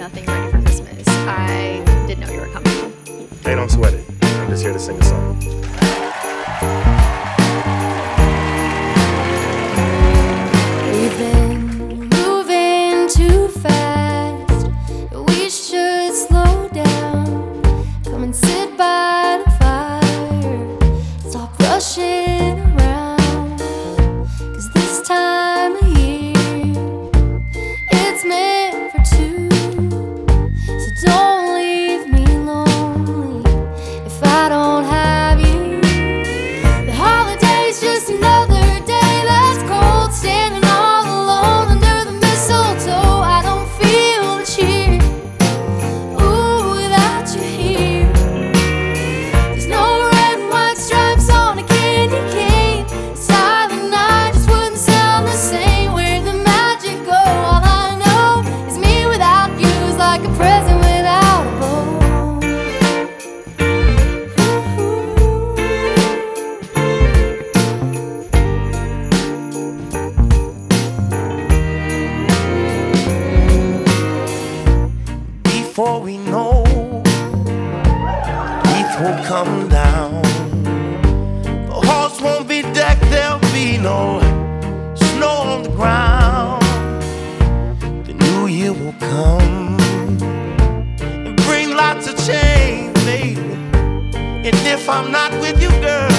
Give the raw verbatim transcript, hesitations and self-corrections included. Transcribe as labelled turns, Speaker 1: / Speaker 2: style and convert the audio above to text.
Speaker 1: nothing ready for Christmas. I didn't know you were coming.
Speaker 2: Hey, don't sweat it. I'm just here to sing a song.
Speaker 3: We've been moving too fast. We should slow down. Come and sit by the fire. Stop rushing around. 'Cause this time of year, it's meant for two. So don't leave me lonely if I don't have you. The holiday's just another day that's cold, standing all alone under the mistletoe. I don't feel the cheer, ooh, without you here. There's no red and white stripes on a candy cane. Silent night just wouldn't sound the same. Where'd the magic go? All I know is me without you is like a present without a bow.
Speaker 4: Before we know, wreath will come down. The horse won't be decked, there'll be no snow on the ground. The new year will come and bring lots of change, baby. And if I'm not with you, girl,